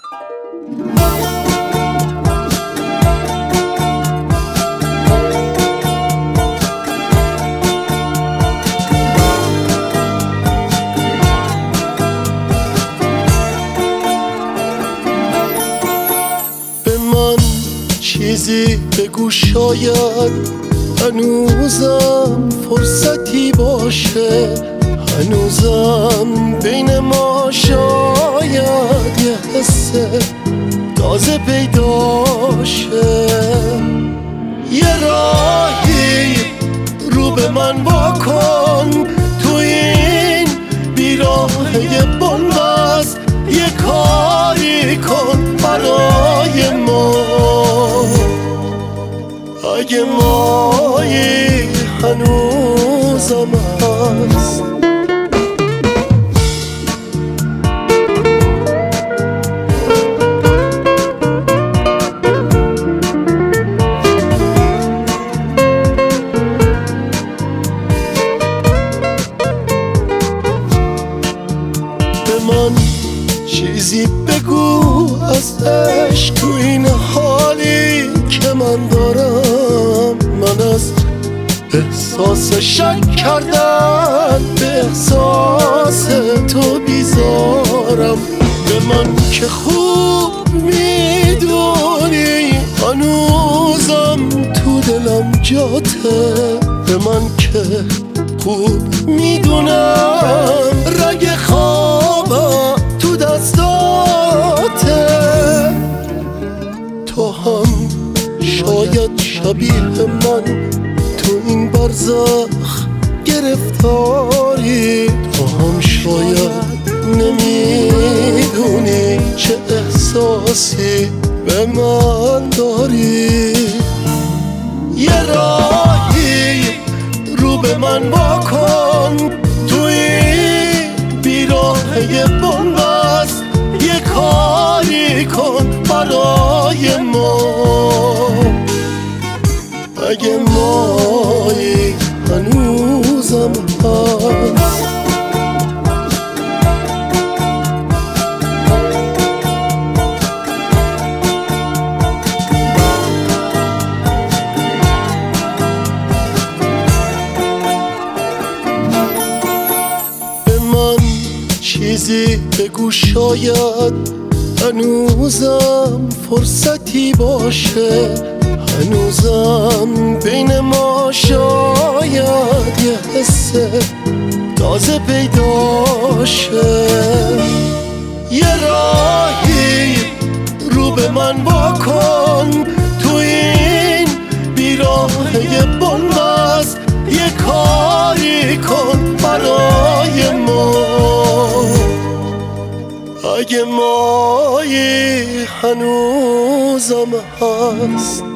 چیزی بگو شاید هنوزم فرصتی باشه، هنوزم بین ما شاید یه حس تازه پیداشه. یه راهی رو به من واکن تو این بیراهه بنبست، یه کاری کن برای ما اگه مایی هنوزم هست. به من چیزی بگو از عشق تو این حالی که من دارم. من از احساس شک کردن به احساس تو بیزارم. به من که خوب میدونی هنوزم تو دلم جاته، به من که خوب میدونم رگ خوابم تو دستاته. تو هم شاید شبیه من تو این برزخ گرفتاری، تو هم شاید نمیدونی چه احساسی به من داری. یه راهی رو به من واکن تو این بیراهه بنبست، یه کاری کن برای ما اگه مایی هنوزم هست. به من چیزی بگو شاید هنوزم فرصتی باشه، هنوزم بین ما شاید یه حس تازه پیداشه. یه راهی رو به من واکن تو این بیراهه بنبست، یه کاری کن برای ما اگه مایی هنوزم هست.